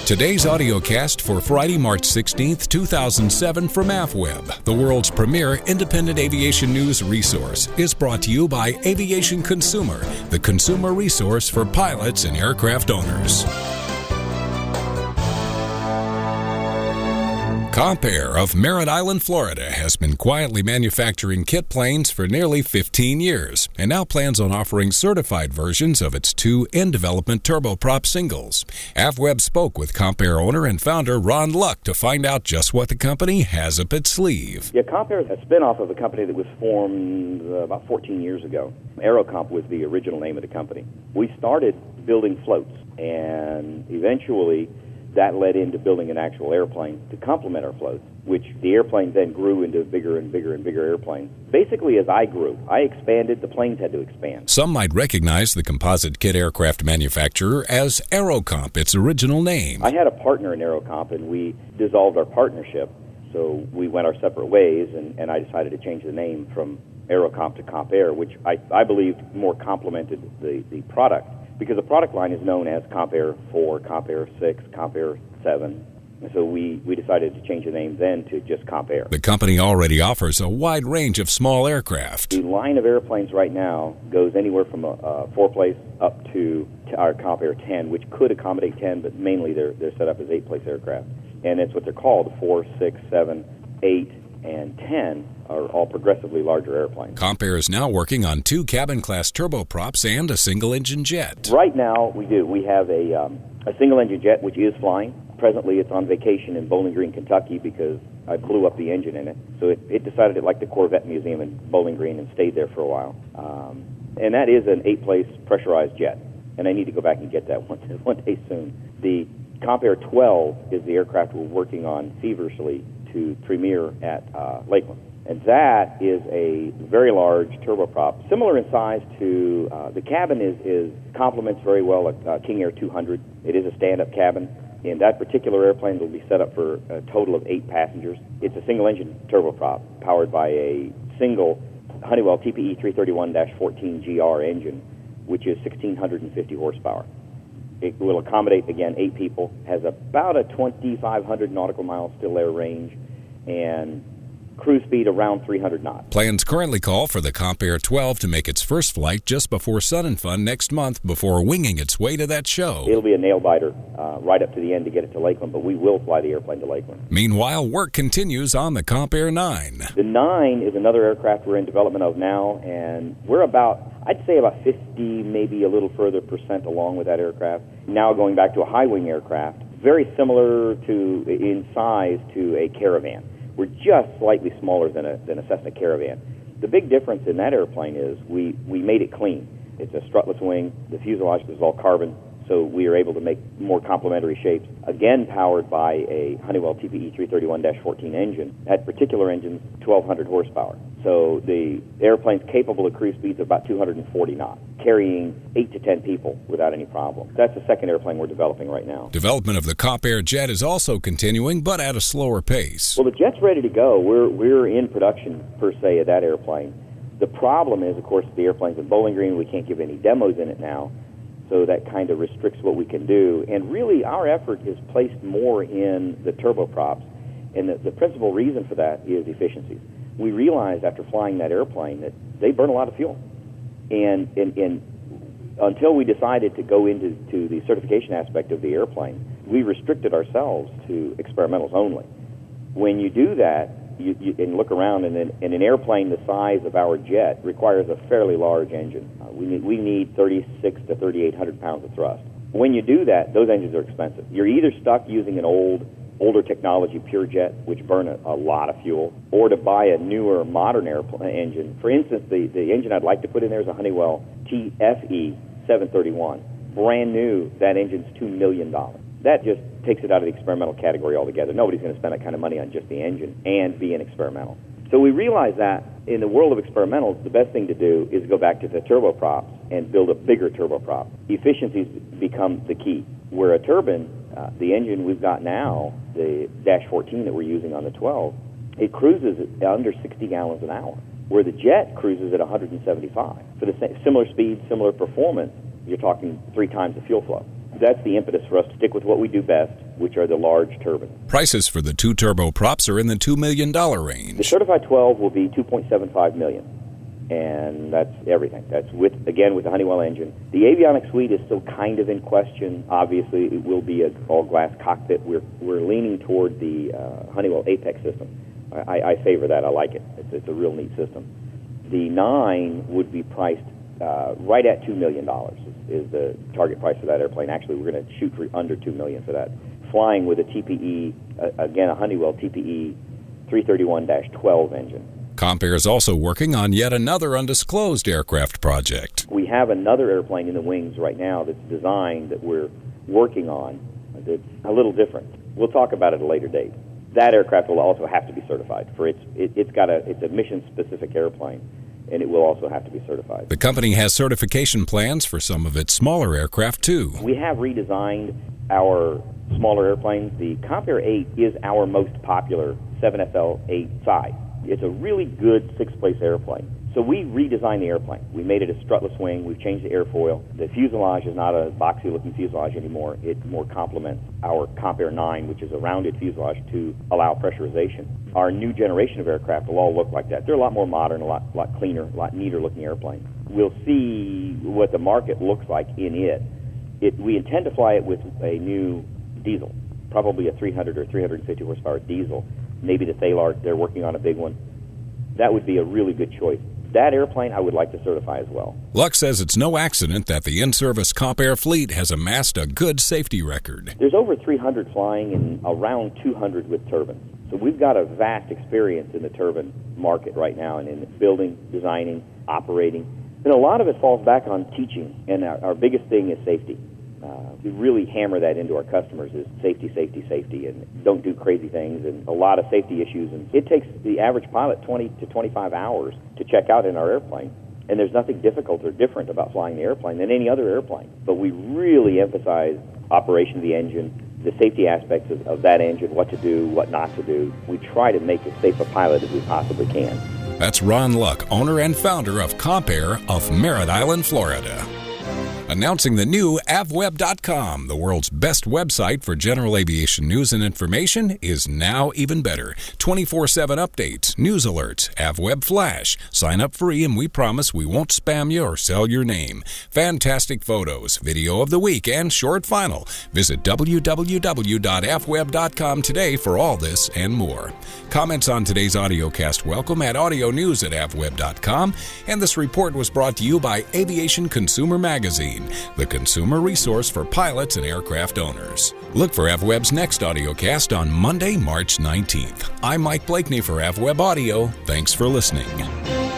Today's audiocast for Friday, March 16th, 2007 from AvWeb, the world's premier independent aviation news resource, is brought to you by Aviation Consumer, the consumer resource for pilots and aircraft owners. Comp-Air of Merritt Island, Florida, has been quietly manufacturing kit planes for nearly 15 years and now plans on offering certified versions of its two in-development turboprop singles. AvWeb spoke with Comp-Air owner and founder Ron Luck to find out just what the company has up its sleeve. Yeah, Comp-Air is a spin-off of a company that was formed about 14 years ago. Aerocomp was the original name of the company. We started building floats, and eventually that led into building an actual airplane to complement our floats, which the airplanes then grew into bigger and bigger and bigger airplanes. Basically, as I grew, I expanded, the planes had to expand. Some might recognize the composite kit aircraft manufacturer as Aerocomp, its original name. I had a partner in Aerocomp, and we dissolved our partnership, so we went our separate ways, and I decided to change the name from Aerocomp to Comp-Air, which I believed more complemented the product. Because the product line is known as Comp-Air 4, Comp-Air 6, Comp-Air 7. And so we decided to change the name then to just Comp-Air. The company already offers a wide range of small aircraft. The line of airplanes right now goes anywhere from a 4-place up to our Comp-Air 10, which could accommodate 10, but mainly they're set up as 8-place aircraft. And it's what they're called, 4, 6, 7, 8, and 10 are all progressively larger airplanes. Comp-Air is now working on 2 cabin-class turboprops and a single-engine jet. Right now, we do. We have a single-engine jet, which is flying. Presently, it's on vacation in Bowling Green, Kentucky, because I blew up the engine in it. So it decided it liked the Corvette Museum in Bowling Green and stayed there for a while. And that is an 8-place pressurized jet. And I need to go back and get that one day soon. The Comp-Air 12 is the aircraft we're working on feverishly to premiere at Lakeland. And that is a very large turboprop, similar in size to the cabin is complements very well a King Air 200. It is a stand-up cabin. And that particular airplane will be set up for a total of 8 passengers. It's a single-engine turboprop powered by a single Honeywell TPE 331-14GR engine, which is 1,650 horsepower. It will accommodate, again, 8 people, has about a 2,500 nautical mile still air range, and cruise speed around 300 knots. Plans currently call for the Comp-Air 12 to make its first flight just before Sun and Fun next month before winging its way to that show. It'll be a nail-biter right up to the end to get it to Lakeland, but we will fly the airplane to Lakeland. Meanwhile, work continues on the Comp-Air 9. The 9 is another aircraft we're in development of now, and we're I'd say about 50, maybe a little further % along with that aircraft. Now going back to a high-wing aircraft, very similar in size to a Caravan. We're just slightly smaller than a Cessna Caravan. The big difference in that airplane is we made it clean. It's a strutless wing. The fuselage is all carbon, so we are able to make more complementary shapes. Again, powered by a Honeywell TPE 331-14 engine. That particular engine's 1,200 horsepower. So the airplane's capable of cruise speeds of about 240 knots, carrying 8 to 10 people without any problem. That's the second airplane we're developing right now. Development of the Comp-Air jet is also continuing, but at a slower pace. Well, the jet's ready to go. We're in production, per se, of that airplane. The problem is, of course, the airplane's in Bowling Green. We can't give any demos in it now, so that kind of restricts what we can do. And really, our effort is placed more in the turboprops, and the principal reason for that is efficiencies. We realized after flying that airplane that they burn a lot of fuel. And until we decided to go into the certification aspect of the airplane, we restricted ourselves to experimentals only. When you do that, and look around, and an airplane the size of our jet requires a fairly large engine. We need 3,600 to 3,800 pounds of thrust. When you do that, those engines are expensive. You're either stuck using an older technology pure jet, which burn a lot of fuel, or to buy a newer modern airplane engine. For instance, the engine I'd like to put in there is a Honeywell TFE 731. Brand new, that engine's $2 million. That just takes it out of the experimental category altogether. Nobody's going to spend that kind of money on just the engine and be an experimental. So we realized that in the world of experimentals, the best thing to do is go back to the turboprops and build a bigger turboprop. Efficiencies become the key. Where a turbine, the engine we've got now, the Dash 14 that we're using on the 12, it cruises at under 60 gallons an hour, where the jet cruises at 175. For the similar speed, similar performance, you're talking 3 times the fuel flow. That's the impetus for us to stick with what we do best, which are the large turbines. Prices for the 2 turboprops are in the $2 million range. The certified 12 will be $2.75 million, and that's everything. That's with the Honeywell engine. The avionics suite is still kind of in question. Obviously, it will be an all-glass cockpit. We're leaning toward the Honeywell Apex system. I favor that. I like it. It's a real neat system. The 9 would be priced right at $2 million is the target price for that airplane. Actually, we're going to shoot for under $2 million for that. Flying with a TPE, again, a Honeywell TPE 331-12 engine. Compair is also working on yet another undisclosed aircraft project. We have another airplane in the wings right now that's designed that we're working on that's a little different. We'll talk about it at a later date. That aircraft will also have to be certified for it's a mission-specific airplane, and it will also have to be certified. The company has certification plans for some of its smaller aircraft, too. We have redesigned our smaller airplanes. The Compair 8 is our most popular 7FL8 size. It's a really good six-place airplane. So we redesigned the airplane. We made it a strutless wing. We've changed the airfoil. The fuselage is not a boxy-looking fuselage anymore. It more complements our Compair 9, which is a rounded fuselage to allow pressurization. Our new generation of aircraft will all look like that. They're a lot more modern, a lot cleaner, a lot neater-looking airplane. We'll see what the market looks like in it. We intend to fly it with a new diesel, probably a 300 or 350 horsepower diesel. Maybe the Thalar, they're working on a big one. That would be a really good choice. That airplane I would like to certify as well. Luck says it's no accident that the in-service Compair fleet has amassed a good safety record. There's over 300 flying and around 200 with turbines. So we've got a vast experience in the turbine market right now and in building, designing, operating. And a lot of it falls back on teaching, and our biggest thing is safety. We really hammer that into our customers is safety, safety, safety, and don't do crazy things, and a lot of safety issues. And it takes the average pilot 20 to 25 hours to check out in our airplane, and there's nothing difficult or different about flying the airplane than any other airplane. But we really emphasize operation of the engine, the safety aspects of that engine, what to do, what not to do. We try to make as safe a pilot as we possibly can. That's Ron Luck, owner and founder of Compair of Merritt Island, Florida. Announcing the new avweb.com, the world's best website for general aviation news and information, is now even better. 24/7 updates, news alerts, AvWeb Flash. Sign up free and we promise we won't spam you or sell your name. Fantastic photos, video of the week, and short final. Visit www.avweb.com today for all this and more. Comments on today's audiocast welcome at audionews@avweb.com, and this report was brought to you by Aviation Consumer Magazine, the consumer resource for pilots and aircraft owners. Look for AvWeb's next audiocast on Monday, March 19th. I'm Mike Blakeney for AvWeb Audio. Thanks for listening.